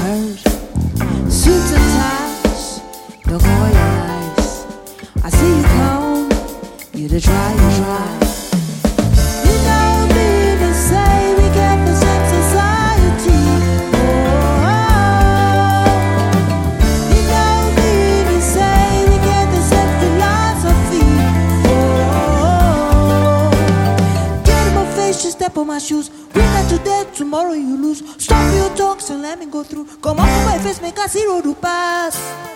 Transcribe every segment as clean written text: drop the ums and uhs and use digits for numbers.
hurt. Suits and ties, look all your lies. I see you come, you to try, you try. You know me to say we get the same society. You know me to say we get the same philosophy. Get in my face, just step on my shoes. Win not today, tomorrow you lose. Stop your talks and let me go through. Come on for my face, make a zero to pass.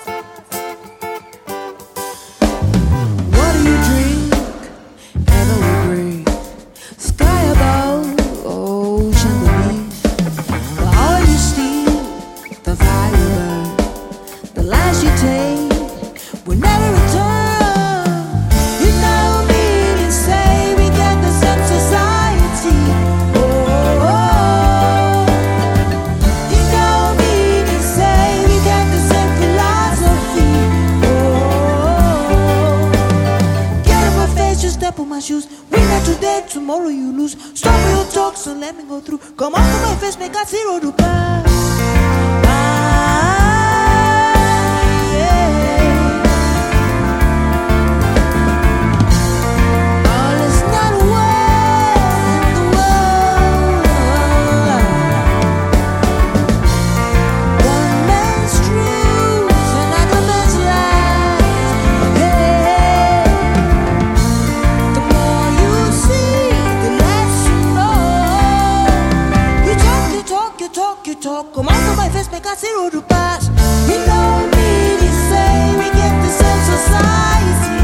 What do you drink? Heather we breathe. Sky above, ocean beneath. The oil you steal, the fire you burn. The lies you take will never return. You know me to say we get the same society. You know me to say we get the same philosophy. Get in my face, just step on my shoes. Win not today, tomorrow you lose. Stop your talks and let me go through. Come on to my face, make a zero to pass. All is not well in the world. One man's truth, another man's lies. Hey, the more you see, the less you know. You talk, you talk, you talk, you talk. Come on to my face, make a zero to pass. You know me to say we get the same society.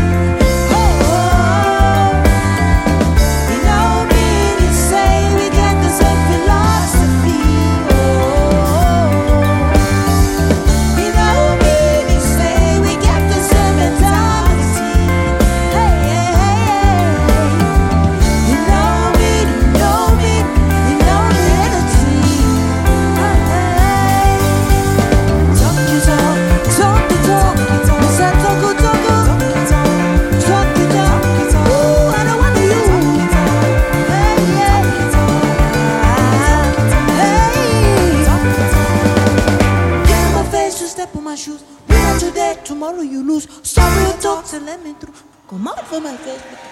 You know me to say we get the same philosophy. You know me to say we get the same mentality. Hey, hey, hey. You know me, you know me, you know reality. Hey, hey. Talk you talk, talk you talk. Yes, I talk you talk. Talk you talk. Ooh, I don't want you. Hey, yeah. Hey. Get in my face, just step on my shoes. Win not today, tomorrow you lose. Stop your talks and let me through. Come on for my face.